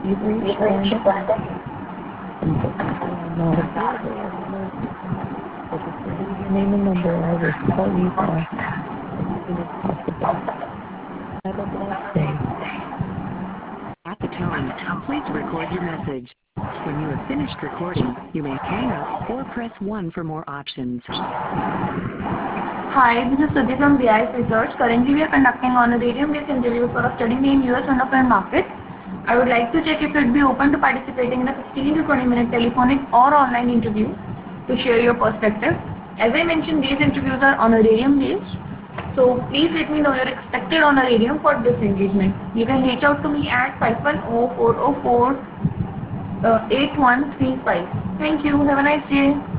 You've reached Random Messages. Some bookings are not available at the moment, so if you leave your name and number, I will call you back as soon as possible. Have a blessed day. At the tone, please record your message. When you have finished recording, you may hang up or press 1 for more options. Hi, this is Sudhi from BIS Research. Currently, we are conducting on a radium-based interview for a study in US underfund market. I would like to check if you'd be open to participating in a 15 to 20 minute telephonic or online interview to share your perspective. As I mentioned, these interviews are on a radium based. So please let me know your expected on a radium for this engagement. You can reach out to me at 510-404-8135. Thank you. Have a nice day.